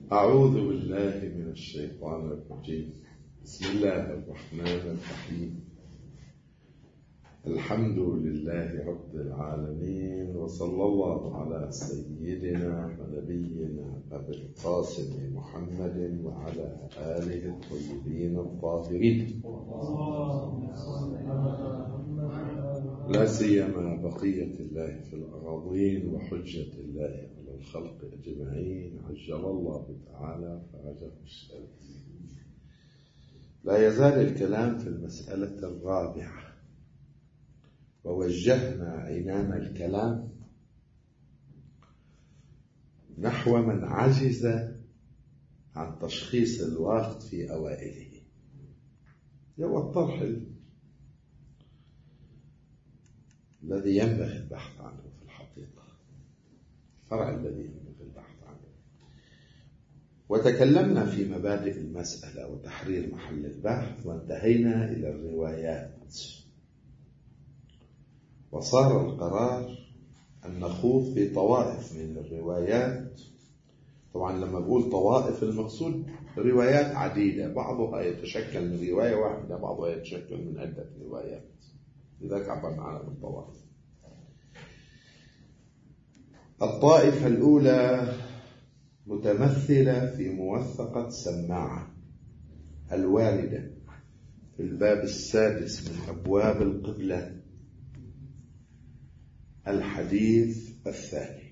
أعوذ بالله من الشيطان الرجيم. بسم الله الرحمن الرحيم. الحمد لله رب العالمين، وصلى الله على سيدنا ونبينا أبي القاسم محمد وعلى آله الطيبين الطاهرين، لا سيما بقية الله في الأراضين وحجة الله على الخلق أجمعين، عجل الله تعالى فرجه الشريف. لا يزال الكلام في المسألة الرابعة، ووجهنا عنان الكلام نحو من عجز عن تشخيص الوقت في أوائله. هو الطرح الذي ينبغي البحث عنه في الحقيقة، الفرع الذي ينبغي البحث عنه. وتكلمنا في مبادئ المسألة وتحرير محل البحث، وانتهينا إلى الروايات، وصار القرار أن نخوض في طوائف من الروايات. طبعا لما بقول طوائف المقصود روايات عديدة، بعضها يتشكل من رواية واحدة، بعضها يتشكل من عدة روايات، لذلك عبرنا عنها بالطوائف. الطائفة الأولى متمثلة في موثقة سماعة الواردة في الباب السادس من أبواب القبلة، الحديث الثاني.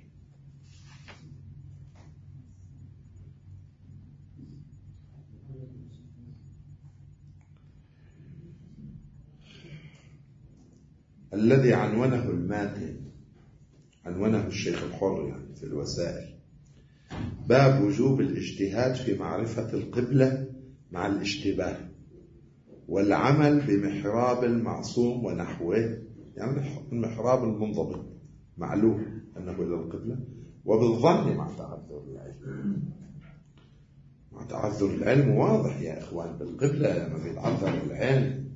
الذي عنونه الماتن، عنونه الشيخ الحر يعني في الوسائل، باب وجوب الاجتهاد في معرفة القبلة مع الاشتباه والعمل بمحراب المعصوم ونحوه، يعني المحراب المنضبط معلوم أنه إلى القبلة، وبالظن مع تعذر العلم. مع تعذر العلم واضح يا إخوان بالقبلة لما بيتعذر العلم،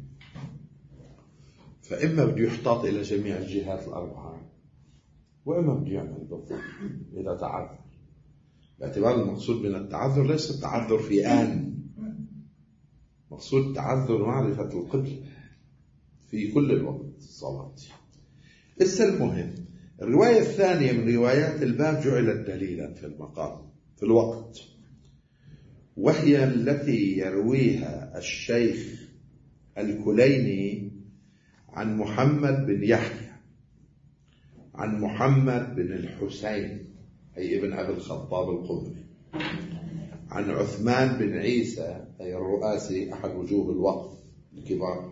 فإما بده يحتاط إلى جميع الجهات الأربعة، وإما بده يعمل بالظن إذا تعذر، باعتبار المقصود من التعذر ليس التعذر في آن، مقصود تعذر معرفة القبلة في كل الوقت الصلاة. المهم الرواية الثانية من روايات الباب جعلت دليلا في المقام في الوقت، وهي التي يرويها الشيخ الكليني عن محمد بن يحيى عن محمد بن الحسين أي ابن أبي الخطاب القبري عن عثمان بن عيسى أي الرؤاسي أحد وجوه الوقف الكبار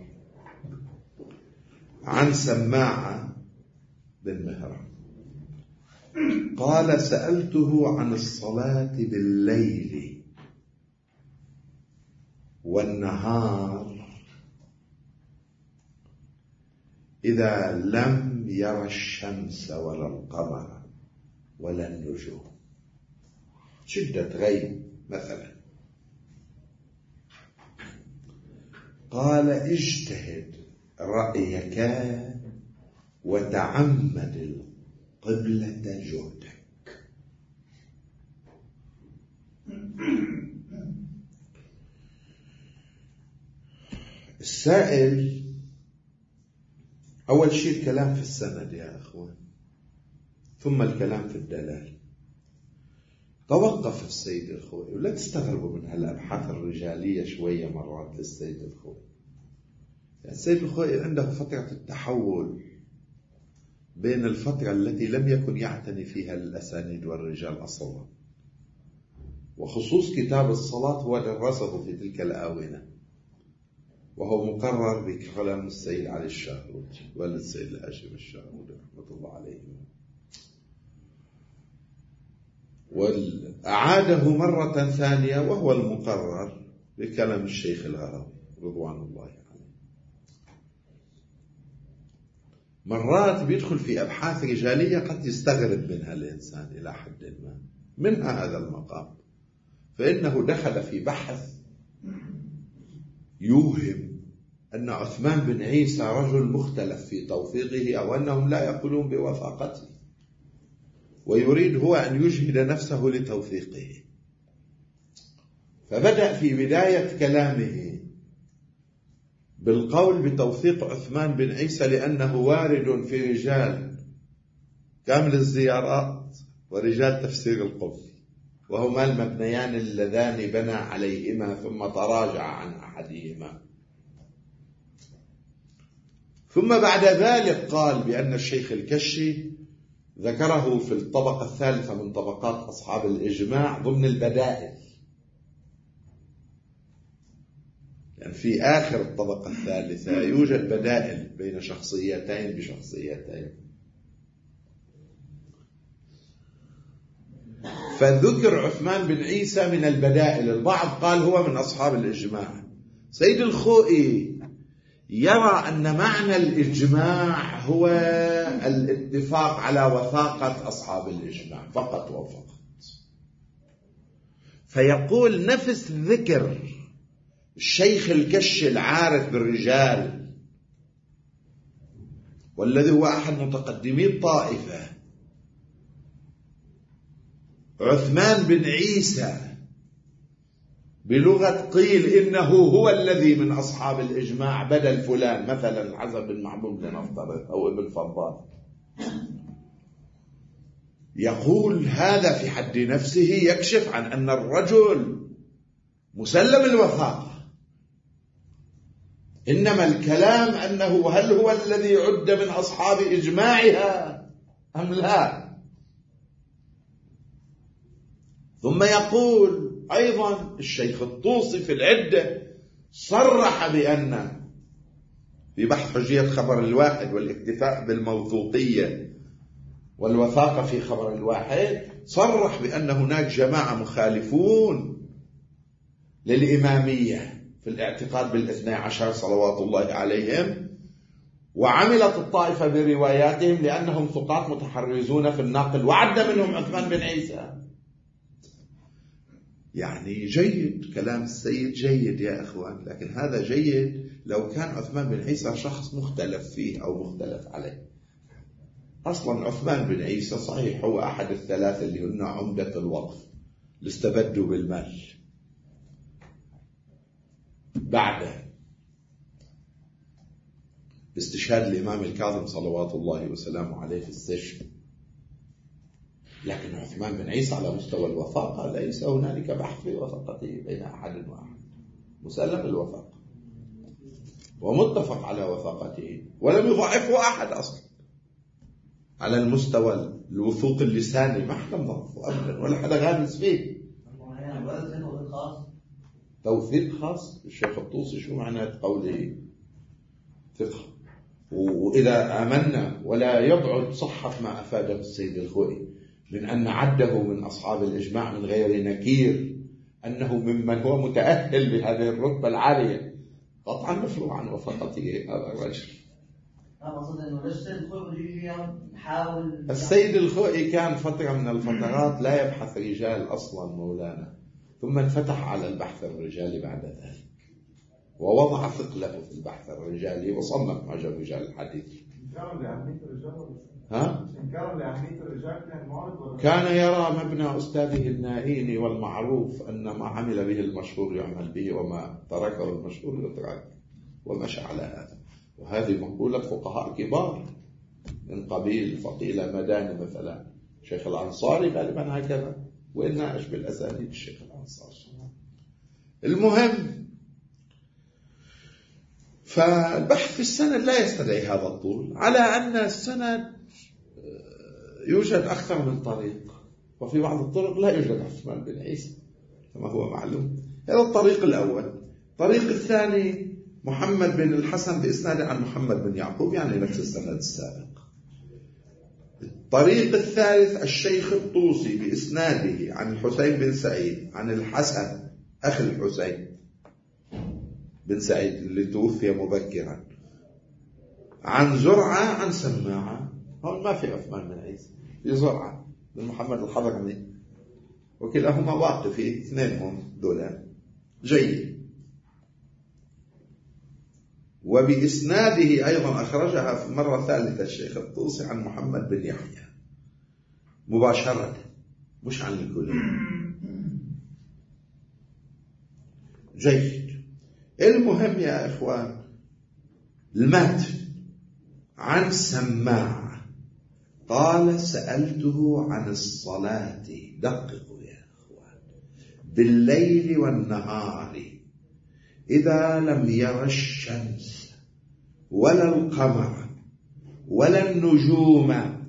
عن سماعة بن مهران قال: سألته عن الصلاة بالليل والنهار إذا لم يرى الشمس ولا القمر ولا النجوم، شدة غيم مثلا. قال: اجتهد رأيك وتعمد القبلة جهدك. السائل أول شيء الكلام في السند يا أخوان، ثم الكلام في الدلال. توقف السيد الخوئي، ولا تستغربوا من هالأبحاث الرجالية شوية مرات للسيد الخوئي. السيد الخوئي عنده فترة التحول بين الفترة التي لم يكن يعتني فيها الأسانيد والرجال أصلا، وخصوص كتاب الصلاة هو درسه في تلك الآونة، وهو مقرر بكلام السيد علي الشاهرودي والد السيد الهاشم الشاهرودي رحمة الله عليه، وأعاده مرة ثانية وهو المقرر بكلام الشيخ الهروي رضوان الله عليه. مرات بيدخل في أبحاث رجالية قد يستغرب منها الإنسان إلى حد ما، منها هذا المقام، فإنه دخل في بحث يوهم أن عثمان بن عيسى رجل مختلف في توثيقه، أو أنهم لا يقولون بوثاقته، ويريد هو أن يجهد نفسه لتوثيقه. فبدأ في بداية كلامه بالقول بتوثيق عثمان بن عيسى لأنه وارد في رجال كامل الزيارات ورجال تفسير القرطبي، وهما المبنيان اللذان بنى عليهما ثم تراجع عن أحدهما. ثم بعد ذلك قال بأن الشيخ الكشي ذكره في الطبقة الثالثة من طبقات أصحاب الإجماع ضمن البدائل، يعني في آخر الطبقة الثالثة يوجد بدائل بين شخصيتين بشخصيتين. فذكر عثمان بن عيسى من البدائل، البعض قال هو من أصحاب الإجماع. سيد الخوئي يرى أن معنى الإجماع هو الاتفاق على وثاقة أصحاب الإجماع فقط وفقط، فيقول نفس ذكر الشيخ الكشي العارف بالرجال والذي هو أحد متقدمي الطائفة، عثمان بن عيسى بلغة قيل إنه هو الذي من أصحاب الإجماع بدل فلان، مثلا الحسن بن محمود لنفترض أو ابن فضال. يقول هذا في حد نفسه يكشف عن أن الرجل مسلم الوثاقة، إنما الكلام أنه هل هو الذي عد من أصحاب إجماعها أم لا. ثم يقول أيضا الشيخ الطوسي في العدة صرح بأن في بحث حجية خبر الواحد والاكتفاء بالموثوقية والوثاقة في خبر الواحد، صرح بأن هناك جماعة مخالفون للإمامية في الاعتقاد بالاثني عشر صلوات الله عليهم، وعملت الطائفة برواياتهم لأنهم ثقات متحرزون في النقل، وعد منهم عثمان بن عيسى. يعني جيد كلام السيد، جيد يا أخوان، لكن هذا جيد لو كان عثمان بن عيسى شخص مختلف فيه أو مختلف عليه. أصلا عثمان بن عيسى صحيح هو أحد الثلاثة اللي هن عمدة الوقف اللي استبدوا بالمال بعد استشهاد الإمام الكاظم صلوات الله وسلامه عليه في السجن، لكن عثمان بن عيسى على مستوى الوثاقة ليس هنالك بحث في وثاقته بين أحد وأحد، مسلم الوثاقة ومتفق على وثاقته ولم يضعفه أحد أصلا. على المستوى الوثوق اللساني ما حدا مضعفه أبدا ولا حدا غامز فيه. توثيق خاص الشيخ الطوسي شو معنى قوله ثقة؟ وإذا آمنا ولا يبعد صحة ما أفاده السيد الخوئي من أن عده من أصحاب الإجماع من غير نكير أنه ممن هو متأهل بهذه الرتبة العالية، قطعا مفروع عن وفقته هذا الرجل. السيد الخوئي كان فترة من الفترات لا يبحث رجال أصلا مولانا، ثم انفتح على البحث الرجالي بعد ذلك ووضع ثقله في البحث الرجالي وصنف معجم رجال الحديث. كان يرى مبنى أستاذه النائيني والمعروف أن ما عمل به المشهور يعمل به وما تركه المشهور يترك، ومشى على هذا. وهذه مقولة فقهاء كبار من قبيل فقيل مداني مثلا شيخ الأنصاري غالبا هكذا، وإن أشبه الأسانيد الشيخ الأنصاري. المهم، فالبحث في السند لا يستدعي هذا الطول، على أن السند يوجد أكثر من طريق، وفي بعض الطرق لا يوجد عثمان بن عيسى كما هو معلوم. هذا الطريق الأول. الطريق الثاني محمد بن الحسن بإسناده عن محمد بن يعقوب، يعني نفس السند السابق. الطريق الثالث الشيخ الطوسي بإسناده عن الحسين بن سعيد عن الحسن أخي الحسين بن سعيد اللي توفي مبكرا عن زرعة عن سماعة. هون ما في عثمان بن عيسى، في زرعة بن محمد الحضرمي، وكلاهما واقفي، اثنينهم دولان جيد. وبإسناده أيضا أخرجها في مرة ثالثة الشيخ الطوسي عن محمد بن يحيى مباشرة، مش عن الكل. جيد. المهم يا إخوان، المات عن سماع قال سألته عن الصلاة، دققوا يا إخوان، بالليل والنهار إذا لم ير الشمس ولا القمر ولا النجوم.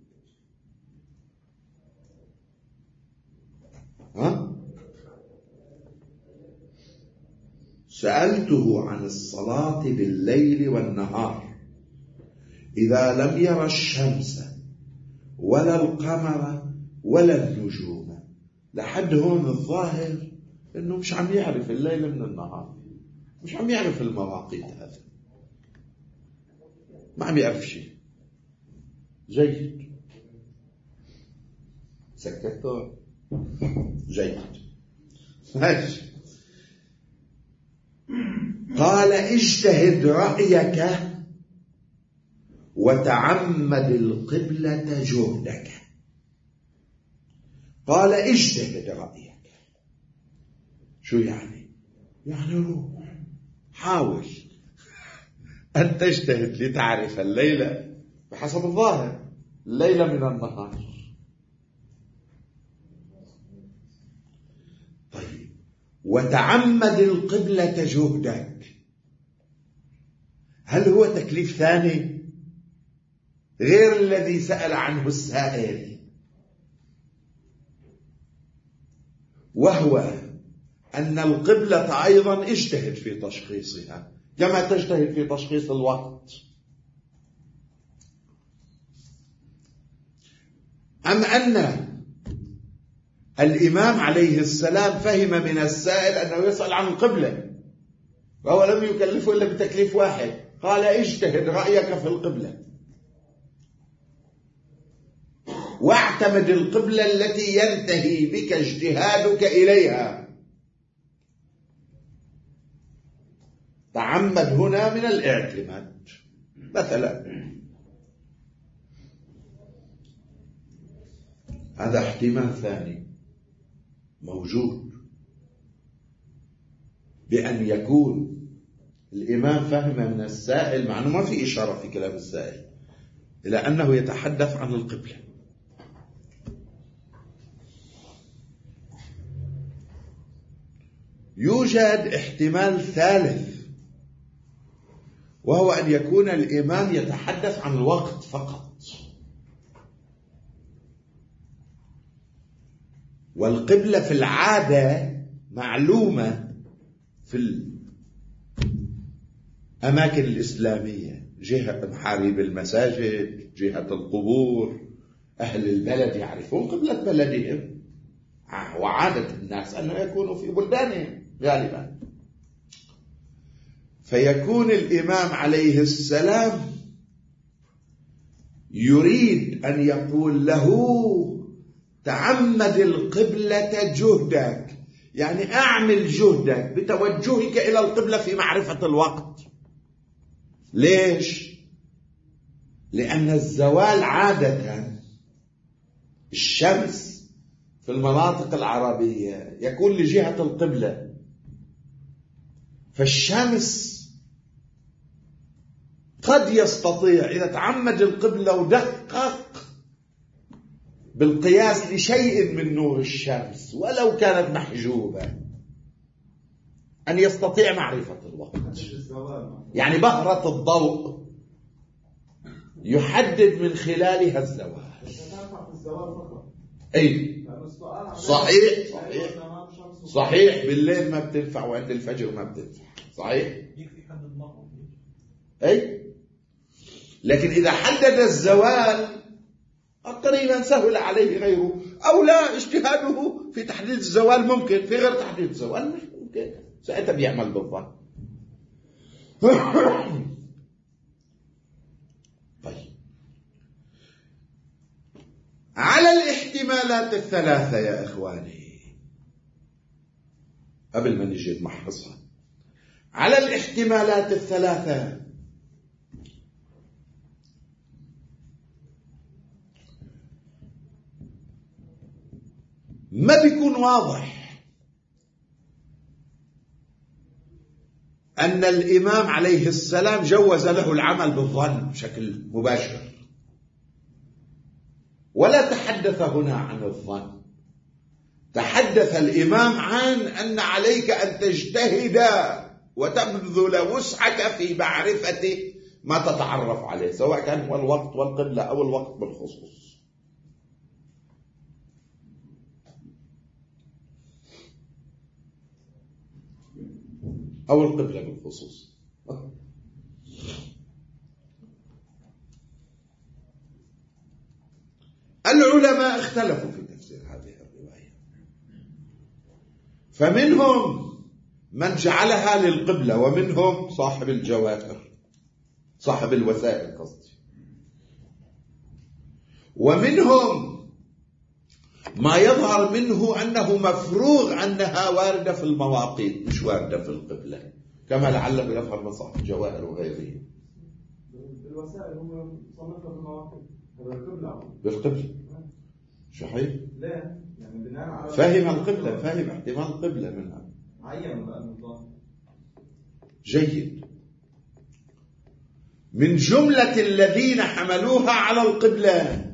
سألته عن الصلاة بالليل والنهار إذا لم ير الشمس ولا القمر ولا النجوم. لحد هون الظاهر إنه مش عم يعرف الليل من النهار، مش عم يعرف المواقيت، هذا ما عم يعرف شيء. جيد، سكتوا. جيد، ماشي. قال اجتهد رأيك وتعمد القبلة جهدك. قال اجتهد رأيك، شو يعني؟ يعني روح حاول أن تجتهد لتعرف الليلة بحسب الظاهر، الليلة من النهار. طيب، وتعمد القبلة جهدك، هل هو تكليف ثاني غير الذي سأل عنه السائل؟ وهو أن القبلة أيضا اجتهد في تشخيصها كما تجتهد في تشخيص الوقت. أم أن الإمام عليه السلام فهم من السائل أنه يسأل عن القبلة وهو لم يكلفه إلا بتكليف واحد، قال اجتهد رأيك في القبلة واعتمد القبلة التي ينتهي بك اجتهادك إليها. تعمد هنا من الاعتماد. مثلا هذا احتمال ثاني موجود، بأن يكون الإمام فهم من السائل، مع أنه ما في إشارة في كلام السائل إلى أنه يتحدث عن القبلة. يوجد احتمال ثالث، وهو أن يكون الإمام يتحدث عن الوقت فقط، والقبلة في العادة معلومة في الأماكن الإسلامية، جهة محاريب المساجد، جهة القبور، أهل البلد يعرفون قبلة بلدهم، وعادة الناس أن يكونوا في بلدانهم غالبا. فيكون الإمام عليه السلام يريد أن يقول له تعمد القبلة جهدك، يعني أعمل جهدك بتوجهك إلى القبلة في معرفة الوقت. ليش؟ لأن الزوال عادة الشمس في المناطق العربية يكون لجهة القبلة، فالشمس قد يستطيع إذا تعمد القبلة ودقق بالقياس لشيء من نور الشمس ولو كانت محجوبة أن يستطيع معرفة الوقت. يعني بهرة الضوء يحدد من خلالها الزوال. أي صحيح صحيح صحيح، بالليل ما بتنفع وعند الفجر ما بتنفع، صحيح. أي لكن إذا حدد الزوال قريبا سهل عليه غيره، أو لا اجتهاده في تحديد الزوال ممكن، في غير تحديد الزوال مش ممكن، ساعتها بيعمل بالظن. طيب، على الاحتمالات الثلاثة يا إخواني، قبل ما نجي نمحصها، على الاحتمالات الثلاثة ما بيكون واضح أن الإمام عليه السلام جوز له العمل بالظن بشكل مباشر، ولا تحدث هنا عن الظن، تحدث الإمام عن أن عليك أن تجتهد وتبذل وسعك في معرفة ما تتعرف عليه، سواء كان هو الوقت والقبلة أو الوقت بالخصوص. أو القبلة بالخصوص. العلماء اختلفوا في تفسير هذه الرواية، فمنهم من جعلها للقبلة، ومنهم صاحب الجواهر، صاحب الوسائل قصدي، ومنهم ما يظهر منه أنه مفروغ أنها واردة في المواقيت مش واردة في القبلة، كما لعله يظهر من صاحب الجواهر وغيره. الوسائل هم صنفها في المواقيت بالقبلة صحيح؟ لا يعني بناء على فاهم القبلة، فاهم احتمال القبلة منها. عين بقى النظام. جيد. من جملة الذين حملوها على القبلة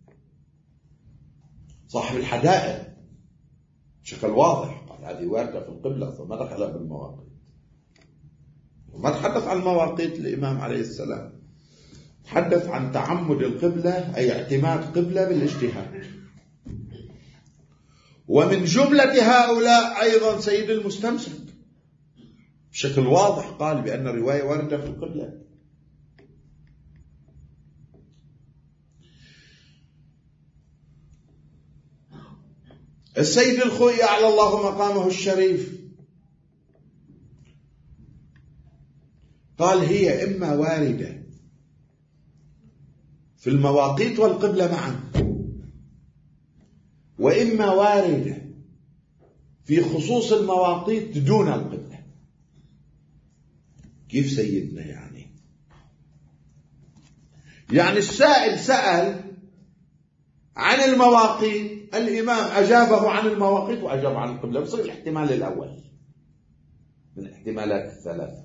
صاحب الحدائق بشكل واضح، قال هذه واردة في القبلة ثم دخلها بالمواقيت، وما تحدث عن المواقيت الإمام عليه السلام، تحدث عن تعمد القبلة أي اعتماد قبلة بالاجتهاد. ومن جملة هؤلاء أيضا سيد المستمسك بشكل واضح قال بأن الرواية واردة في القبلة. السيد الخوئي أعلى الله مقامه الشريف قال هي إما واردة في المواقيت والقبلة معا، وإما واردة في خصوص المواقيت دون القبلة. كيف سيدنا يعني السائل سأل عن المواقيت، الإمام أجابه عن المواقيت وأجاب عن القبلة، بصير الاحتمال الأول من الاحتمالات الثلاثة.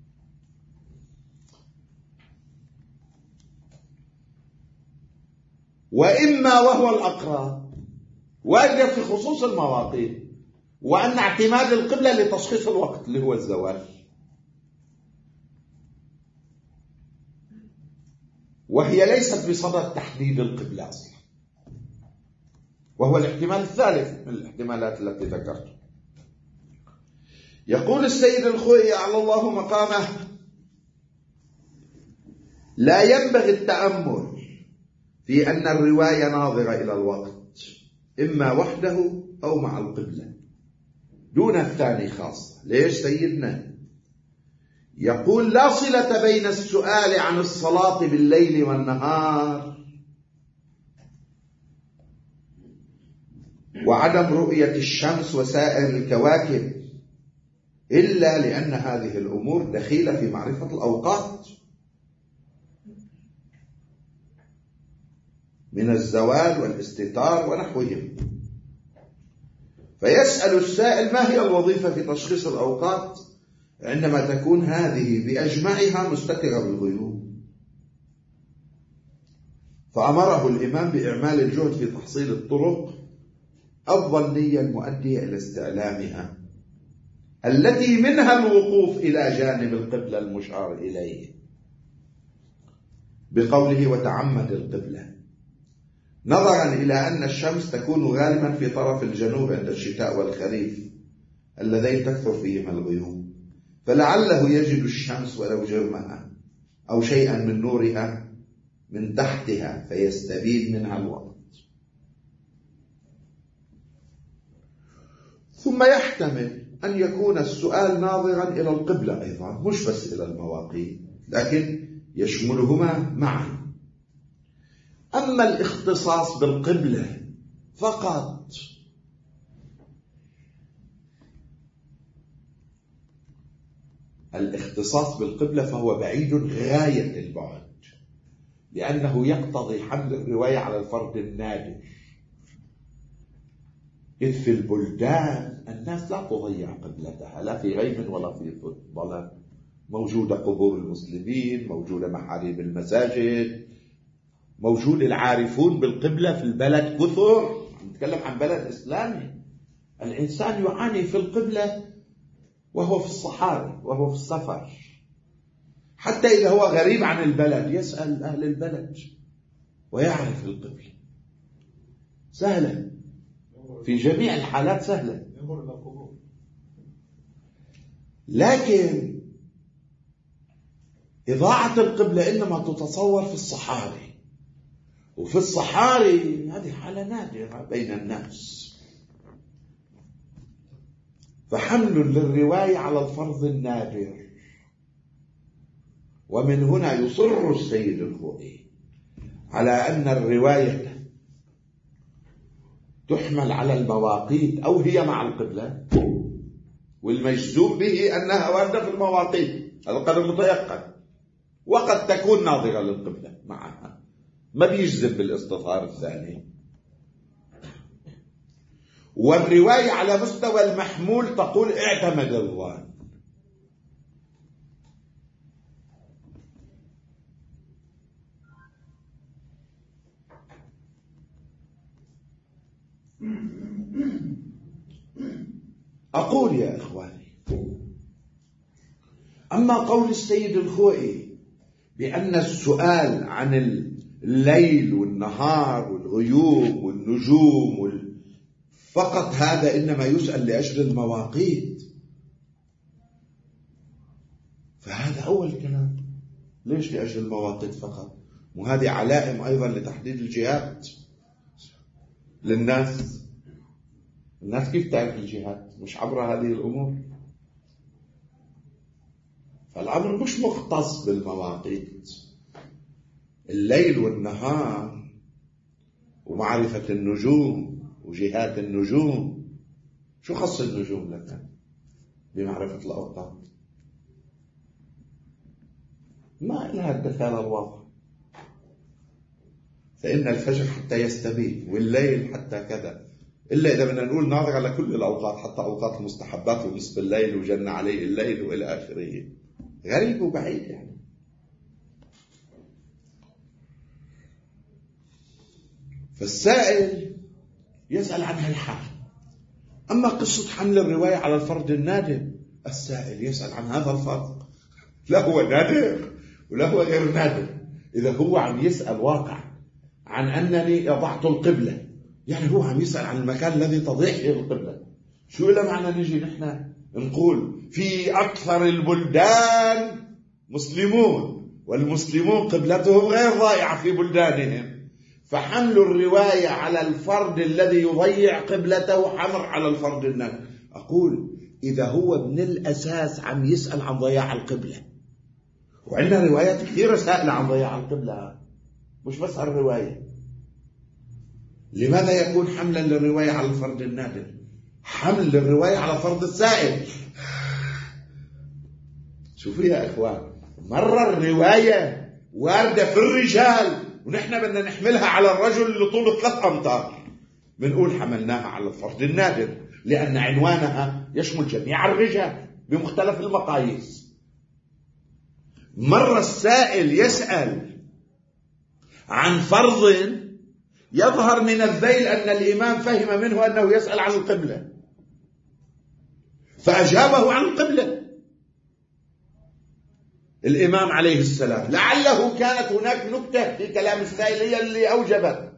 وإما وهو الأقرب واجب في خصوص المواقيت، وأن اعتماد القبلة لتشخيص الوقت اللي هو الزوال، وهي ليست بصدد تحديد القبلة أصلا، وهو الاحتمال الثالث من الاحتمالات التي ذكرت. يقول السيد الخوئي أعلى الله مقامه لا ينبغي التأمل في أن الرواية ناظرة إلى الوقت إما وحده أو مع القبلة دون الثاني خاصة. ليش سيدنا؟ يقول لا صلة بين السؤال عن الصلاة بالليل والنهار وعدم رؤية الشمس وسائر الكواكب إلا لأن هذه الأمور دخيلة في معرفة الأوقات من الزوال والاستتار ونحوهم. فيسأل السائل ما هي الوظيفة في تشخيص الأوقات عندما تكون هذه بأجمعها مستترة بالغيوب؟ فأمره الإمام بإعمال الجهد في تحصيل الطرق الظنية المؤدية إلى استعلامها، التي منها الوقوف إلى جانب القبلة المشار إليه بقوله وتعمد القبلة، نظرا إلى أن الشمس تكون غالبا في طرف الجنوب عند الشتاء والخريف اللذين تكثر فيهما الغيوم، فلعله يجد الشمس ولو جرمها أو شيئا من نورها من تحتها فيستبيد منها الوقت. ثم يحتمل أن يكون السؤال ناظرا إلى القبلة أيضا، مش بس إلى المواقيت، لكن يشملهما معا. أما الاختصاص بالقبلة فقط الاختصاص بالقبلة فهو بعيد غاية البعد، لأنه يقتضي حمل الرواية على الفرد النادر، إذ في البلدان الناس لا تضيع قبلتها لا في غيم ولا في ظلام، موجودة قبور المسلمين، موجودة محاريب المساجد، موجود العارفون بالقبلة في البلد كثر. نتكلم عن بلد إسلامي. الإنسان يعاني في القبلة وهو في الصحاري وهو في السفر، حتى إذا هو غريب عن البلد يسأل أهل البلد ويعرف القبلة. سهلة في جميع الحالات، سهلة. لكن إضاعة القبلة إنما تتصور في الصحاري، وفي الصحاري هذه حالة نادرة بين الناس. فحمل للرواية على الفرض النادر. ومن هنا يصر السيد الخوئي على أن الرواية تحمل على المواقيت أو هي مع القبلة، والمجزوم به أنها واردة في المواقيت، هذا قدر متيقن، وقد تكون ناظرة للقبلة معها، ما بيجزم بالاستظهار الثاني. والرواية على مستوى المحمول تقول اعتمد الظن. أقول يا إخواني، أما قول السيد الخوئي بأن السؤال عن الليل والنهار والغيوم والنجوم فقط هذا إنما يسأل لأجل المواقيت، فهذا أول كلام. ليش لأجل المواقيت فقط؟ وهذه علائم أيضا لتحديد الجهات للناس. الناس كيف تعرف الجهات؟ مش عبر هذه الأمور. فالأمر مش مختص بالمواقيت. الليل والنهار ومعرفة النجوم وجهات النجوم، شو خص النجوم لك بمعرفة الأوقات؟ ما لها الدخالة الواضحة. فإن الفجر حتى يستبين والليل حتى كذا، إلا إذا بدنا نقول ناظر على كل الأوقات، حتى أوقات المستحبات ونصف الليل وجن عليه الليل وإلى آخره. غريب وبعيد يعني. فالسائل يسأل عن هالحال. أما قصة حمل الرواية على الفرد النادر، السائل يسأل عن هذا الفرق، لا هو نادر ولا هو غير نادر. إذا هو عم يسأل واقع عن أنني أضعت القبلة، يعني هو عم يسأل عن المكان الذي تضيع فيه القبلة. شو إلا معنى نجي نحن نقول في أكثر البلدان مسلمون والمسلمون قبلتهم غير ضائعة في بلدانهم، فحمل الرواية على الفرد الذي يضيع قبلته حمل على الفرد النادر. أقول إذا هو من الأساس عم يسأل عن ضياع القبلة، وعندنا روايات كثيرة سائلة عن ضياع القبلة، مش بس الرواية، لماذا يكون حملا للرواية على الفرد النادر؟ حمل للرواية على فرد السائل. شوفوا يا إخوان، مرة الرواية واردة في الرجال ونحن بدنا نحملها على الرجل اللي طوله 3 أمتار، بنقول حملناها على الفرد النادر لأن عنوانها يشمل جميع الرجال بمختلف المقاييس. مرة السائل يسأل عن فرض يظهر من الذيل أن الإمام فهم منه أنه يسأل عن القبلة فأجابه عن القبلة الإمام عليه السلام، لعله كانت هناك نكتة في كلام السائل هي اللي أوجبت.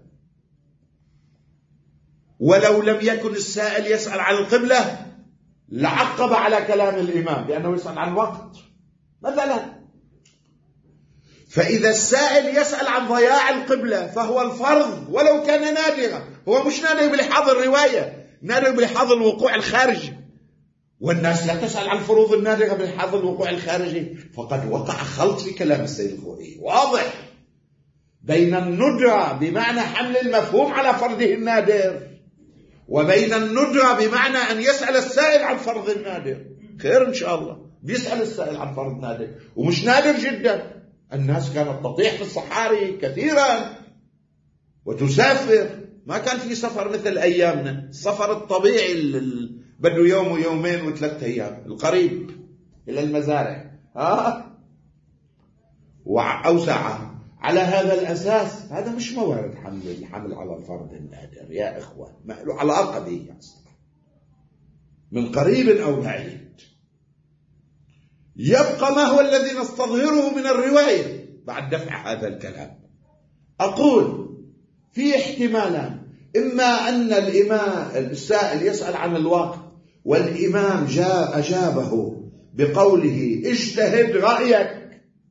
ولو لم يكن السائل يسأل عن القبلة لعقب على كلام الإمام بأنه يسأل عن وقت مثلا. فإذا السائل يسأل عن ضياع القبلة فهو الفرض ولو كان نادرا. هو مش نادر بلحاظ الرواية، نادر بلحاظ الوقوع الخارجي، والناس لا تسأل عن الفروض النادرة بلحاظ الوقوع الخارجي. فقد وقع خلط في كلام السيد الخوئي واضح بين الندرة بمعنى حمل المفهوم على فرضه النادر وبين الندرة بمعنى أن يسأل السائل عن فرض النادر. خير إن شاء الله بيسأل السائل عن فرض نادر ومش نادر جدا. الناس كانت تطيح في الصحاري كثيرا وتسافر، ما كان في سفر مثل أيامنا. السفر الطبيعي بده يوم ويومين و3 أيام، القريب إلى المزارع أو ساعة. على هذا الأساس هذا مش موارد الحمل على الفرد النادر يا إخوان، ما له علاقة به أصلا من قريب أو بعيد. يبقى ما هو الذي نستظهره من الرواية بعد دفع هذا الكلام. أقول في احتمالان: إما أن الإمام السائل يسأل عن الواقع والإمام أجابه بقوله اجتهد رأيك،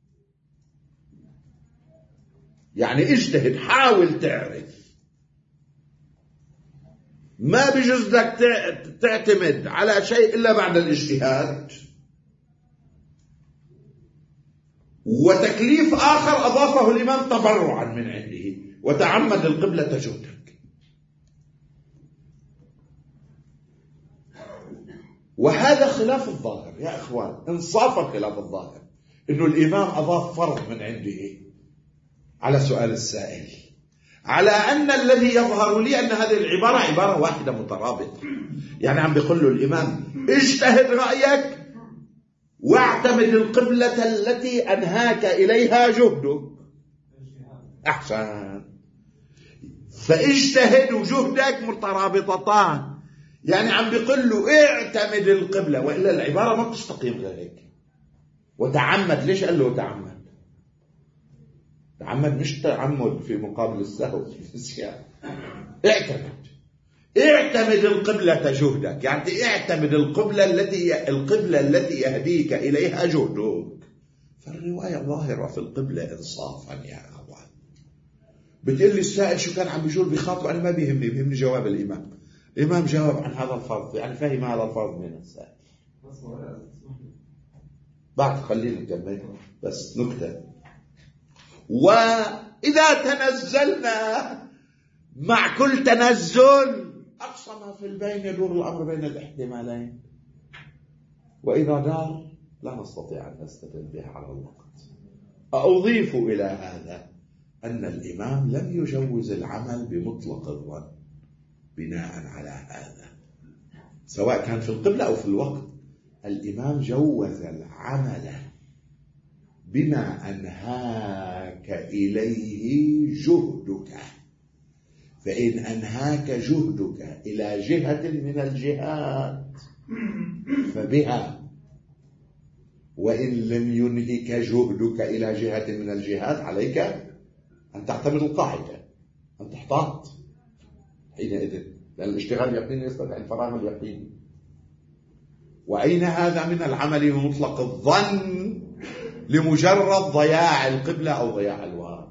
يعني اجتهد، حاول تعرف، ما بيجوز لك تعتمد على شيء إلا بعد الاجتهاد. وتكليف آخر أضافه الإمام تبرعا من عنده: وتعمد القبلة جهدك. وهذا خلاف الظاهر يا إخوان، إنصافا خلاف الظاهر، إنه الإمام أضاف فرض من عنده على سؤال السائل، على أن الذي يظهر لي أن هذه العبارة عبارة واحدة مترابطة. يعني عم بيقول له الإمام اجتهد رأيك واعتمد القبلة التي أنهاك إليها جهدك. أحسن. فاجتهد وجهدك مترابطتان، يعني عم بيقول له اعتمد القبلة، وإلا العبارة ما بتستقيم غير هيك. وتعمد، ليش قال له تعمد؟ تعمد مش تعمد في مقابل السهو في النسيان. اعتمد القبلة جهدك، يعني اعتمد القبلة التي يهديك إليها جهدك. فالرواية ظاهرة في القبلة إنصافا يا أخوان. بتقول لي السائل شو كان عم بيجول بخاطره؟ أنا ما بيهمني جواب الإمام. الإمام جاوب عن هذا الفرض، يعني فهم هذا الفرض من السائل. بعد خلينا نكمل بس نكتة. وإذا تنزلنا مع كل تنزل أقصى ما في البين يدور الأمر بين الاحتمالين، وإذا دار لا نستطيع أن نستدل بها على الوقت. أضيف إلى هذا أن الإمام لم يجوز العمل بمطلق الظن بناء على هذا، سواء كان في القبلة أو في الوقت. الإمام جوز العمل بما أنهاك إليه جهدك، فإن أنهاك جهدك إلى جهة من الجهات فبها، وإن لم ينهك جهدك إلى جهة من الجهات عليك أن تعتمد القاعدة، أن تحتاط حينئذ، لأن الاشتغال اليقيني يستدعي الفراغ اليقيني. وأين هذا من العمل بمطلق الظن لمجرد ضياع القبلة أو ضياع الوقت؟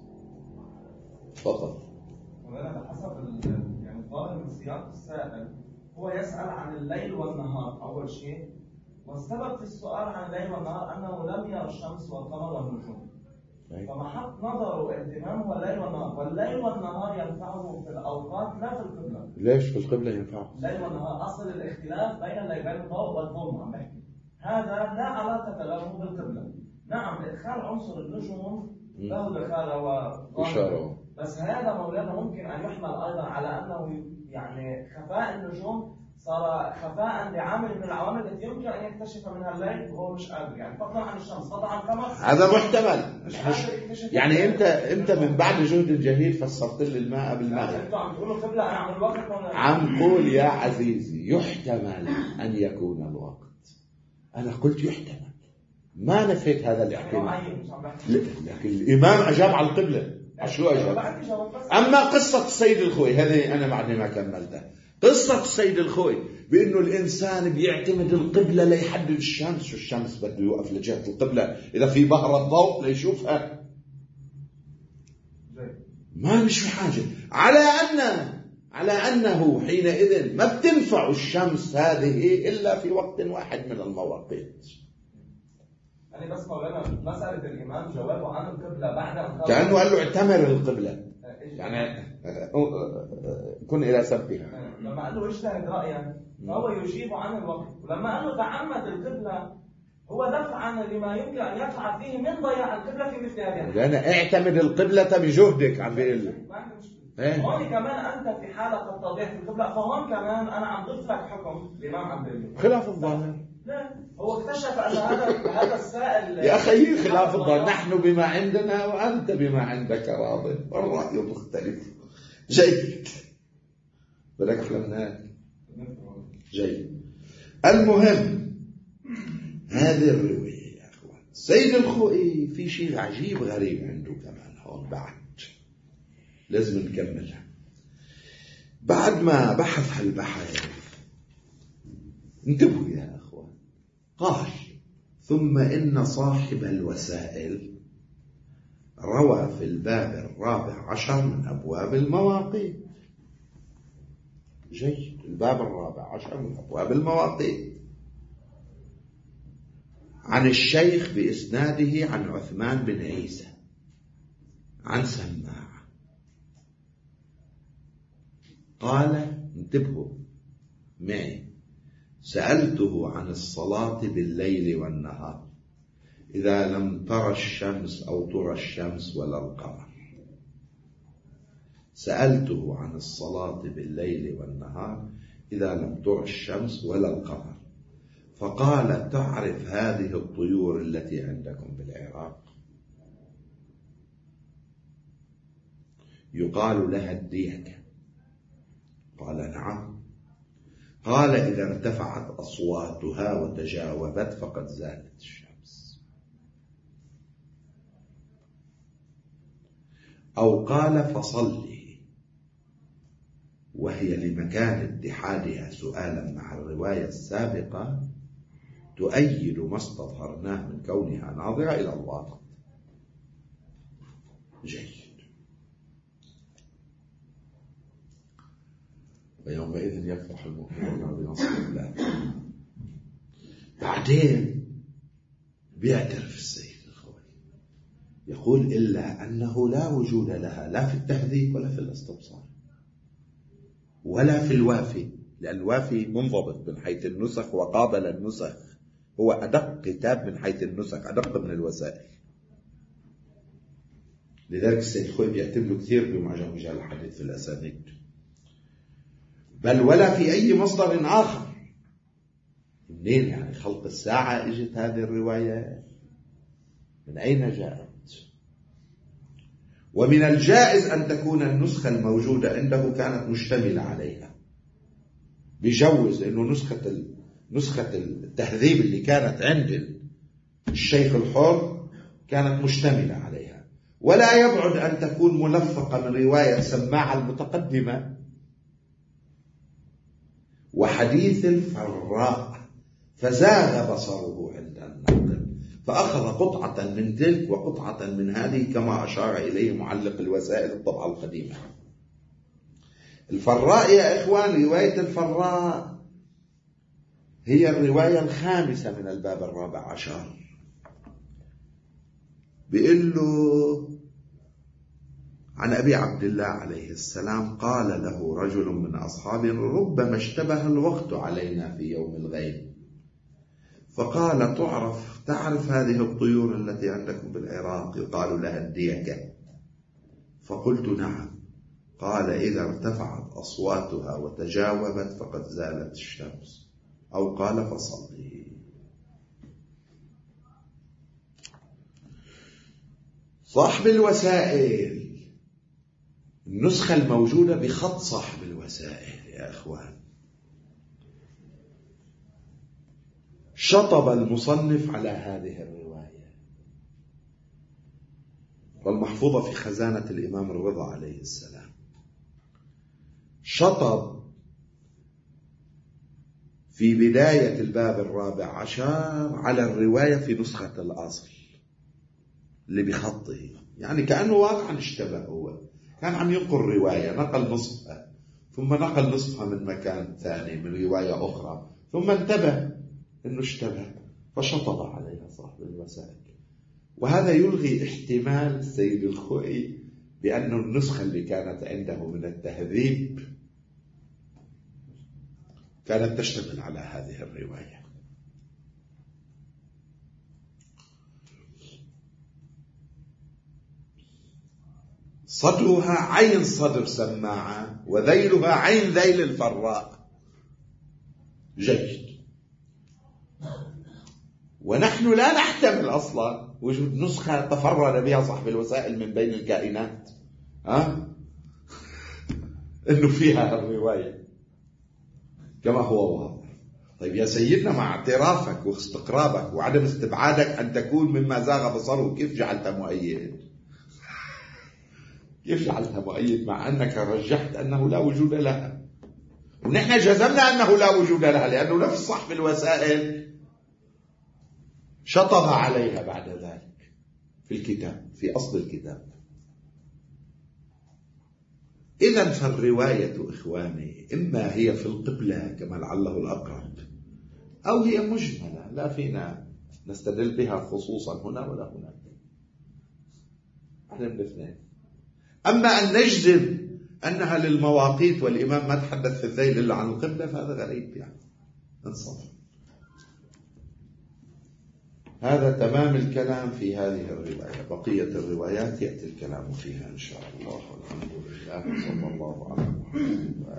تفضل. وأنا حسب يعني ظاهر من سياق السائل هو يسأل عن الليل والنهار أول شيء، والسبب في السؤال عن الليل والنهار أنه لم يرى الشمس والقمر والنجوم، فمحط نظره اهتمامه الليل والنهار، والليل والنهار ينفعه في الأوقات لا في القبلة. ليش في القبلة ينفعه؟ الليل والنهار أصل الاختلاف بين الليلين الضوء والظلم عم بحكي، هذا لا علاقة له بالقبلة. نعم إدخال عنصر النجوم له دخالة وإشارة، بس هذا مولانا ممكن أن يحمل أيضا على أنه يعني خفاء النجوم صار خفاء لعامل من العوامل التي يمكن أن يكتشف منها الليل وهو مش قادر، يعني فضلا عن الشمس فضلا عن القمر، هذا محتمل. يعني أنت من بعد جهد جهيد فسرت لي الماء بالماء. أنتوا عم تقولوا قبل أنا عم الوقت عم قول يا عزيزي يحتمل أن يكون الوقت. أنا قلت يحتمل، ما نفيت هذا الاحتمال، لكن الإمام أجاب على القبلة. شو أجاب؟ أما قصة السيد الخوي هذه أنا بعد ما كملتها. قصة السيد الخوي بأنه الإنسان بيعتمد القبلة ليحدد الشمس، والشمس بده يوقف لجهة القبلة إذا في بهرة ضوء ليشوفها، ما مش في حاجة على أنه حينئذ ما بتنفع الشمس هذه إلا في وقت واحد من المواقيت. يعني بس مولانا مسألة الإمام جوابه عن القبلة بعد أن كأنه قال له اعتمر القبلة، يعني كن إلى سبها. لما قال له اجتهد رأيا فهو يجيب عن الوقت، ولما قال له تعمد القبلة هو دفعا لما يمكن أن يدفع فيه من ضياع القبلة في مثل هذه. لأن اعتمد القبلة بجهدك عم بيقول له. هون كمان أنت في حالة قد تضيع في القبلة، فهون كمان أنا عم ضيف لك حكم الإمام عم بيقول خلاف الظاهر. لا، هو اكتشف أن هذا السائل يا أخي خلاف الظن، نحن بما عندنا وأنت بما عندك راض والرأي مختلف. جيد، بدك فهمناك. جيد. المهم هذه الرواية يا أخوان، سيد الخوئي في شيء عجيب غريب عنده كمان هون بعد لازم نكملها. بعد ما بحث هالبحث انتبهوا يا أخوان، قال: ثم إن صاحب الوسائل روى في الباب 14 من أبواب المواقيت. جيد، الباب 14 من أبواب المواقيت عن الشيخ بإسناده عن عثمان بن عيسى عن سماع قال: انتبهوا معي: سألته عن الصلاة بالليل والنهار إذا لم ترى الشمس أو ترى الشمس ولا القمر. سألته عن الصلاة بالليل والنهار إذا لم ترى الشمس ولا القمر، فقال: تعرف هذه الطيور التي عندكم بالعراق يقال لها الديكة؟ قال: نعم. قال: إذا ارتفعت أصواتها وتجاوبت فقد زالت الشمس. أو قال: فصلي، وهي لمكان اتحادها سؤالا مع الرواية السابقة تؤيد ما استظهرناه من كونها ناظرة إلى الواقع. جيد. ويومئذ يفرح المؤمنون بنصر الله. بعدين بيعترف السيد الخوئي يقول: إلا أنه لا وجود لها لا في التهذيب ولا في الاستبصار ولا في الوافي، لأن الوافي منضبط من حيث النسخ وقابل النسخ، هو أدق كتاب من حيث النسخ، أدق من الوسائل. لذلك السيد الخوئي بيعتمد كثير بمعجم رجال الحديث في الأسانيد، بل ولا في أي مصدر آخر. منين يعني خلق الساعة اجت هذه الرواية؟ من أين جاءت؟ ومن الجائز أن تكون النسخة الموجودة عنده كانت مشتملة عليها، بيجوز لأنه نسخة التهذيب اللي كانت عند الشيخ الحر كانت مشتملة عليها. ولا يبعد أن تكون ملفقة من رواية سماع المتقدمة وحديث الفراء، فزاغ بصره عند الناقل فأخذ قطعة من تلك وقطعة من هذه، كما أشار إليه معلق الوسائل الطبعة القديمة. الفراء يا إخوان، رواية الفراء هي الرواية الخامسة من الباب 14. بيقول له عن أبي عبد الله عليه السلام قال له رجل من أصحابه: ربما اشتبه الوقت علينا في يوم الغيب. فقال: تعرف هذه الطيور التي عندكم بالعراق يقال لها الديكة؟ فقلت: نعم. قال: إذا ارتفعت أصواتها وتجاوبت فقد زالت الشمس. أو قال: فصلي. صاحب الوسائل، النسخة الموجودة بخط صاحب الوسائل يا أخوان، شطب المصنف على هذه الرواية، والمحفوظة في خزانة الإمام الرضا عليه السلام. شطب في بداية الباب 14 على الرواية في نسخة الأصل اللي بخطه، يعني كأنه واقعا اشتبه. هو كان عم ينقل رواية، نقل نصفها ثم نقل نصفها من مكان ثاني من رواية أخرى، ثم انتبه أنه اشتبه فشطب عليها صاحب الوسائل. وهذا يلغي احتمال السيد الخوئي بأن النسخة اللي كانت عنده من التهذيب كانت تشتمل على هذه الرواية. صدرها عين صدر سماعة، وذيلها عين ذيل الفراء. جيد. ونحن لا نحتمل أصلا وجود نسخة تفرد بها صاحب الوسائل من بين الكائنات إنه فيها الرواية كما هو واضح. طيب يا سيدنا، مع اعترافك واستقرابك وعدم استبعادك أن تكون مما زاغ بصره، كيف جعلتها مؤيد؟ كيف جعلتها مؤيد مع أنك رجحت أنه لا وجود لها؟ ونحن جزمنا أنه لا وجود لها، لأنه نفس صاحب الوسائل شطب عليها بعد ذلك في الكتاب، في أصل الكتاب. إذن فالرواية إخواني إما هي في القبلة كما لعله الأقرب، أو هي مجملة لا فينا نستدل بها خصوصا هنا ولا هناك، احنا من الاثنين. أما أن نجزم أنها للمواقيت والإمام ما تحدث في الذيل إلا عن القبلة فهذا غريب، يعني انصف. هذا تمام الكلام في هذه الرواية. بقية الروايات يأتي الكلام فيها إن شاء الله. والحمد لله، صلى الله على محمد.